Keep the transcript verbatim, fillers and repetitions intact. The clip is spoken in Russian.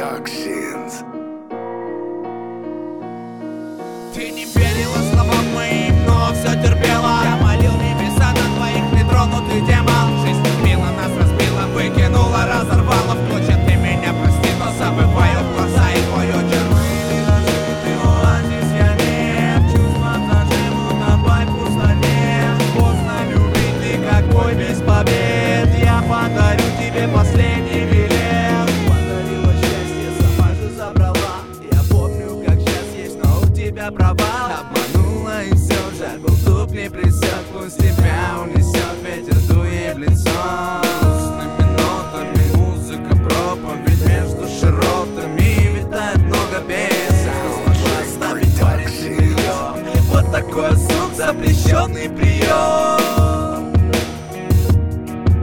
Productions. Ты не верила словам моим, но все терпела. Я молил небеса на твоих нетронутых демон. Жизнь убила нас, разбила, выкинула, разорвала в клочья. Ты меня прости, но забываю глаза и твое червы. Ты оазис, я не чувства заживут на бай пустоте. Поздно любить, ты как бой без побед. Я подарю тебе последний билет. Подарила счастье, сама же забрала. Я помню, как сейчас есть, но у тебя провал. Обманула и все же, был туп не присед. Пусть тебя унесет ветер, дует в лицо. Грустными нотами музыка, проповедь между широтами. Витает много песен. Оставить парень жилье. Вот такой звук, запрещенный прием.